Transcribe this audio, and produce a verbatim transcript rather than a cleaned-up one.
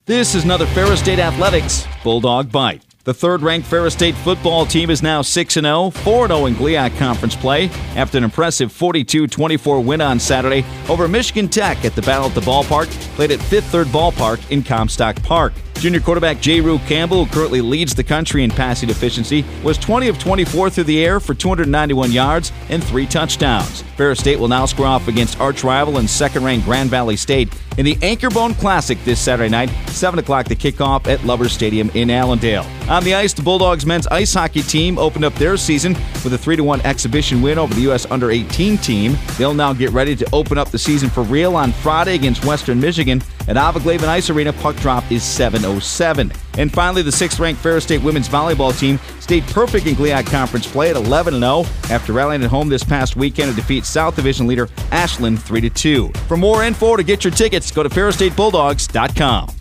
This is another Ferris State Athletics Bulldog Bite. The third-ranked Ferris State football team is now six and oh, four and oh in GLIAC Conference play after an impressive forty-two twenty-four win on Saturday over Michigan Tech at the Battle at the Ballpark, played at Fifth Third Ballpark in Comstock Park. Junior quarterback J. Rue Campbell, who currently leads the country in passing efficiency, was twenty of twenty-four through the air for two hundred ninety-one yards and three touchdowns. Ferris State will now square off against arch rival and second-ranked Grand Valley State in the Anchorbone Classic this Saturday night, seven o'clock the kickoff at Lubbers Stadium in Allendale. On the ice, the Bulldogs men's ice hockey team opened up their season with a three to one exhibition win over the U S under eighteen team. They'll now get ready to open up the season for real on Friday against Western Michigan. At Avoglaven Ice Arena, puck drop is seven oh seven. And finally, the sixth-ranked Ferris State women's volleyball team stayed perfect in GLIAC Conference play at eleven and oh after rallying at home this past weekend to defeat South Division leader Ashland three to two. For more info to get your tickets, go to ferris state bulldogs dot com.